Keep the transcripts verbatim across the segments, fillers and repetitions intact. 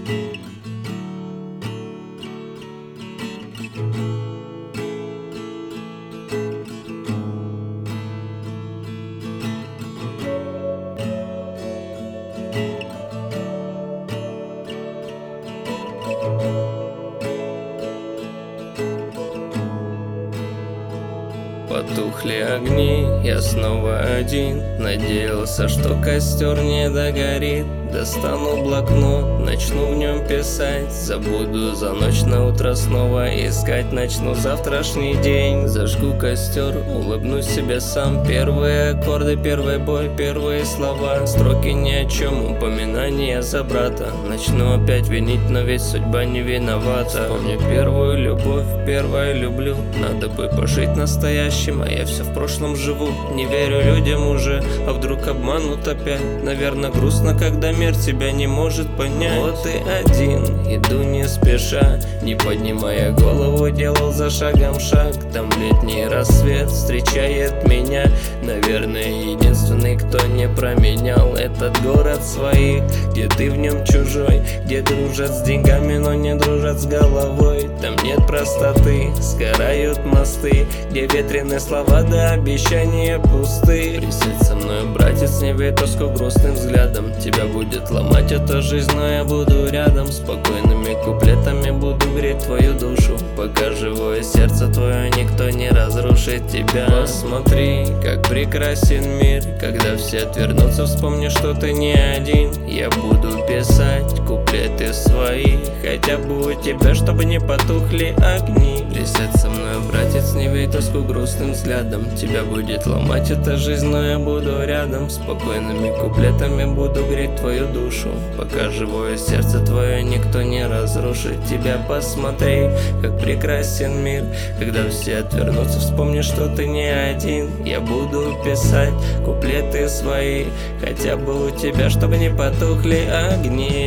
Потухли огни, я снова один. Надеялся, что костер не догорит. Достану блокнот, начну в нем писать. Забуду за ночь, на утро снова искать. Начну завтрашний день, зажгу костер, улыбнусь себе сам. Первые аккорды, первый бой, первые слова. Строки ни о чем, упоминания за брата. Начну опять винить, но ведь судьба не виновата. Вспомню первую любовь, первое люблю. Надо бы пожить настоящим, а я все в прошлом живу. Не верю людям уже, а вдруг обманут опять. Наверное, грустно, когда мир тебя не может понять. Вот и один, иду не спеша, не поднимая голову, делал за шагом шаг. Там летний рассвет встречает меня. Наверное, единственный, кто не променял этот город своих, где ты в нем чужой, где дружат с деньгами, но не дружат с головой. Там нет простоты, сгорают мосты, где ветреные слова да обещания пусты. Присядь со мной, братец, не вей тоску грустным взглядом. Тебя будет ломать эта жизнь, но я буду рядом. Спокойными куплетами буду греть твою душу. Пока живое сердце твое, никто не разрушит тебя. Посмотри, как прекрасен мир. Когда все отвернутся, вспомни, что ты не один. Я буду писать куплеты свои, хотя бы у тебя, чтобы не потухли огни. Присядь со мной, братец, не вей тоску грустным взглядом. Тебя будет ломать эта жизнь, но я буду рядом. Спокойными куплетами буду греть твою душу. Пока живое сердце твое, никто не разрушит тебя. Посмотри, как прекрасен мир. Когда все отвернутся, вспомни, что ты не один. Я буду писать куплеты свои, хотя бы у тебя, чтобы не потухли огни.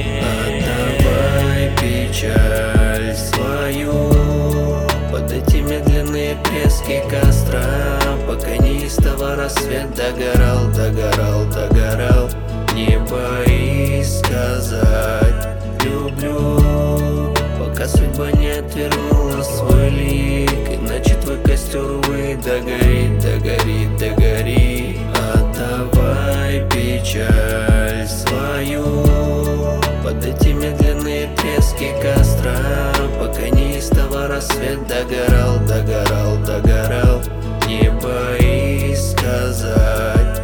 Отдавай печаль свою под эти медленные трески костра, пока неистово рассвет догорал, догорал, догорал. Не боись сказать люблю, пока судьба не отвернула свой лик. Иначе твой костер, увы, догорит, догорит, догорит. Отдавай печаль свою под эти медленные трески костра, пока неистово рассвет догорал, догорал, догорал. Не боись сказать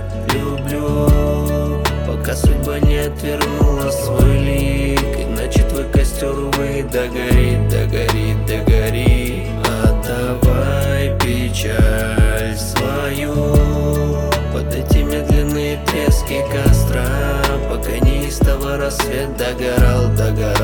люблю, пока судьба не отвернула свой лик. Иначе твой костер, увы, догорит, догорит, догорит. Отдавай печаль свою под эти медленные трески костра, пока неистово рассвет догорал, догорал.